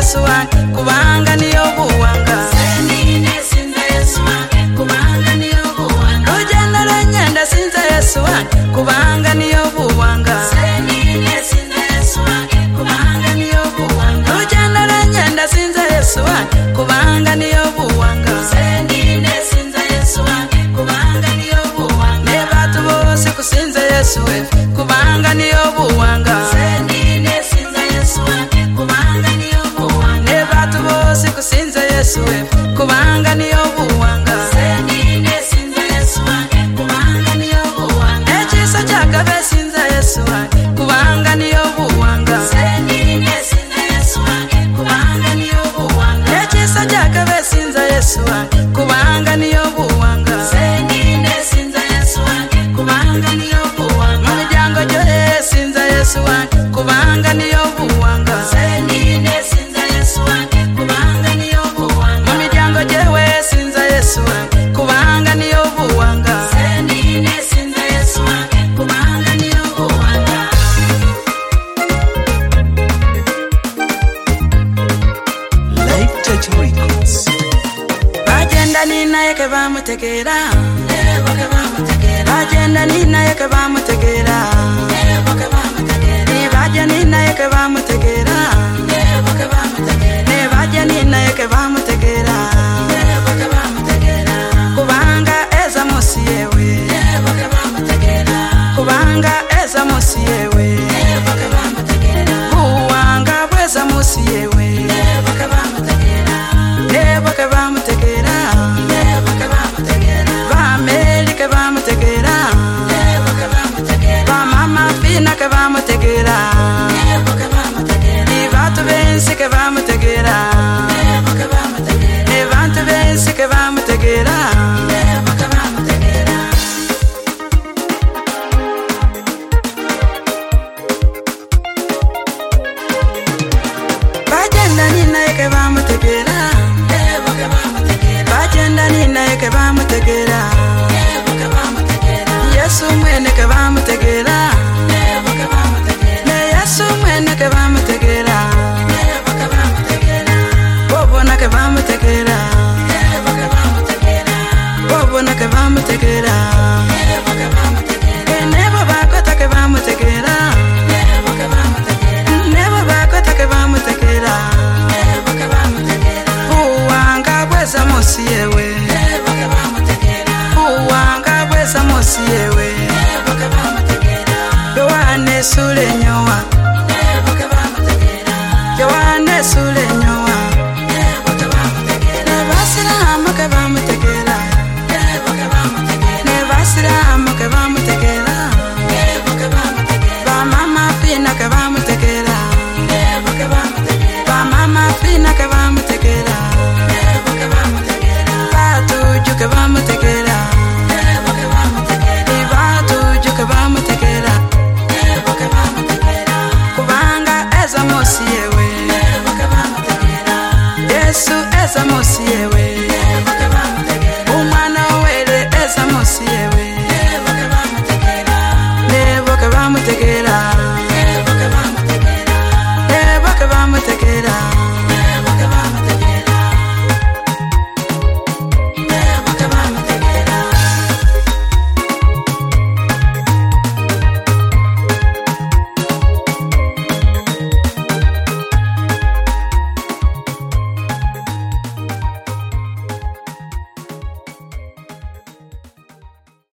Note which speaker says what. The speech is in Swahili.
Speaker 1: Yesu wange kubanga niyo buwanga senine sinza Yesu wange kubanga niyo buwanga rugendo rw'engenda sinza Yesu wange kubanga niyo buwanga senine sinza Yesu wange kubanga niyo buwanga rugendo rw'engenda sinza Yesu wange kubanga niyo buwanga senine sinza Yesu wange kubanga niyo buwanga ne batu bose kusinza Yesu we kubanga niyo buwanga senine sinza Yesu wange kubanga niyo buwanga ne batu bose kusinza Yesu we kubanga niyo buwanga senine sinza Yesu wange kubanga niyo buwanga ekisa kyakabe sinza Yesu wange kubanga niyo buwanga senine sinza Yesu wange kubanga niyo buwanga ekisa kyakabe sinza Yesu wange kubanga niyo buwanga senine sinza Yesu wange kubanga niyo buwanga miryango gyoye sinza Yesu wange kubanga niyo buwanga senine sinza Yesu wange kubanga niyo buwanga miryango gyewe sinza Yesu wange kubanga niyo buwanga senine sinza Yesu wange kubanga niyo buwanga
Speaker 2: Life Touch Records.
Speaker 1: bagenda ninaye ke bamutegera bagenda ninaye ke bamutegera nibajja ninaye ke bamutegera nebajja ninaye ke bamutegera kubanga eza musi yewe kubanga eza musi yewe buwanga bweza musi yewe nebo ke bamutegera bameli ke bamutegera bamama fina ke bamutegera ibatu bensi ke bamutegera ebantu bensi ke bamutegera bagenda ninaye ke bamutegera bagenda ninaye ke bamutegera Yesu mwene ke bamutegera ne Yesu mwene ke bamutegera bobona ke bamutegera bobona ke bamutegera nebo bakota ke bamutegera nebo bakota ke bamutegera buwanga bweza musi yewe buwanga bweza musi yewe Yohane sule nyowa Yohane sule nyowa nebasiramu ke bamutegera nebasiramu ke bamutegera bamama fina ke bamutegera bamama fina ke bamutegera batuju ke bamutegera ibatuju ke bamutegera kubanga eza musi yewe Yesu eza musi yewe